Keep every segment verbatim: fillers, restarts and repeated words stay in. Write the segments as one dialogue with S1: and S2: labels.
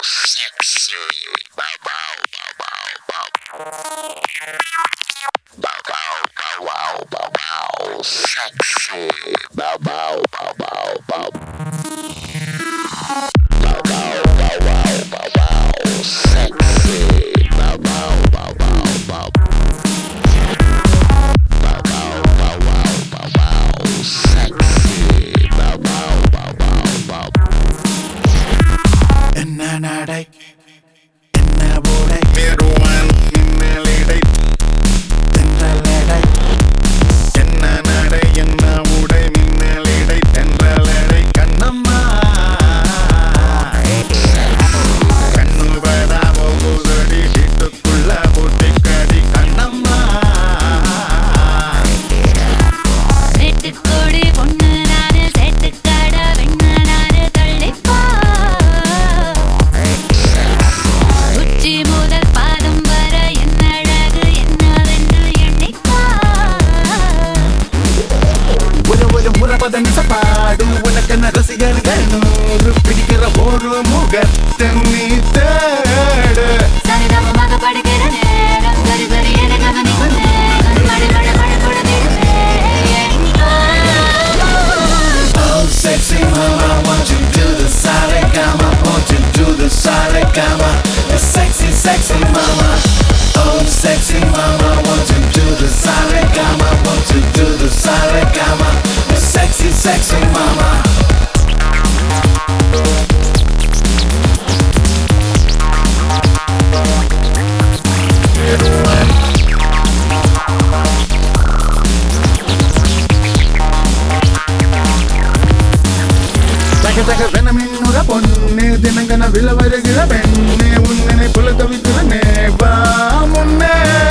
S1: sexy, bow bow bow bow bow bow bow bow bow bow, sexy, bow bow bow bow bow bow bow bow bow bow bow, sexy, bow bow bow bow bow bow bow bow bow bow, sexy, bow bow bow bow bow.
S2: Enna nadai, enna bodai, meruan innalidai, tendaladai. Enna nadai, enna bodai, innalidai, tendaladai. Kannamma, kannu bada pogudadi, sittukulla pottikadi. Kannamma,
S3: settukodi ponnu nanu, settukada venna nanu, tallippa உச்சி முதல் பாதம் வர என்ன அழகு என்னவென்று எண்ணிப்பா
S2: ஒரு ஒரு முறப்பத நிசப்பாடு உனக்கென்ன ரசிகர்கள் நூறு பிடிக்கிற ஒரு முகத்தை நீ தேடு.
S3: சரிதமமாக படிக்கிற நேரம் சரி சரி என கவனிக்கும் நேரம் மழை மழை மழை கொடுத்திடுமே
S2: Oh sexy mama, won't you do the saregama? Won't you do the saregama? The sexy sexy mama. Oh sexy mama, won't you do the saregama? Won't you do the saregama? The sexy sexy mama. தக தக வெனமின்னுற பொண்ணு தினங்கன விழ வருகிற பெண்ணே உன்னை புல தவிக்கிறனே வா முன்னே.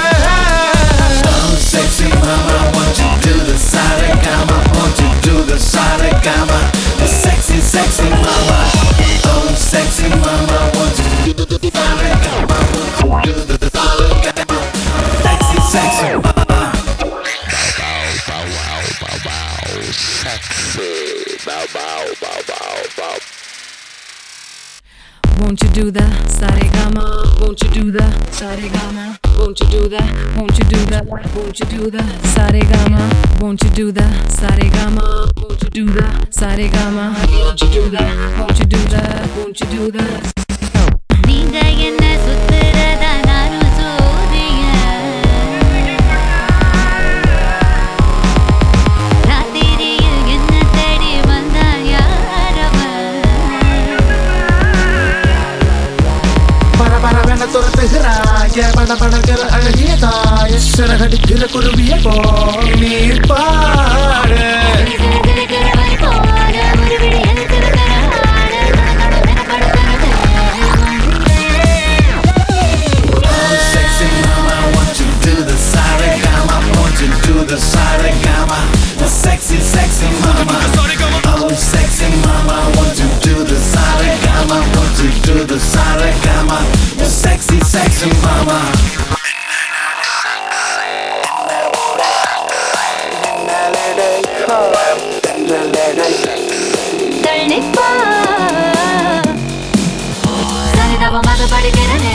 S2: Oh sexy mama, won't you do the saregama? Won't you do the saregama? The sexy sexy mama. Oh sexy mama, won't you do the saregama? Won't you do the saregama? Sexy sexy mama.
S1: Bow bow bow bow, sexy, bow bow bow bow bow.
S3: Won't you do the saregama? Won't you do the saregama? Won't you do the? Won't you do the? Won't you do the saregama? Won't you do the saregama? Won't you do the saregama? Won't you do the? Won't you do the? Won't you do the? நீங்க என்ன சுத்துறதா நானும் சோதிய ராத்திரியில் என்ன தேடி வந்தா யாரவன்
S2: பர பரவென துரத்துகிறாய பட படக்கிற அழகிய தாய சிறகடிக்கிற குருவிய போல் நீ பாடு. Oh sexy mama, won't you do the saregama? Won't you do the saregama? The sexy sexy mama. Oh sexy mama, won't you do the saregama? Won't you do the saregama? The sexy sexy mama.
S3: தள்ளிப்பா சரிதமமாக படிக்கிற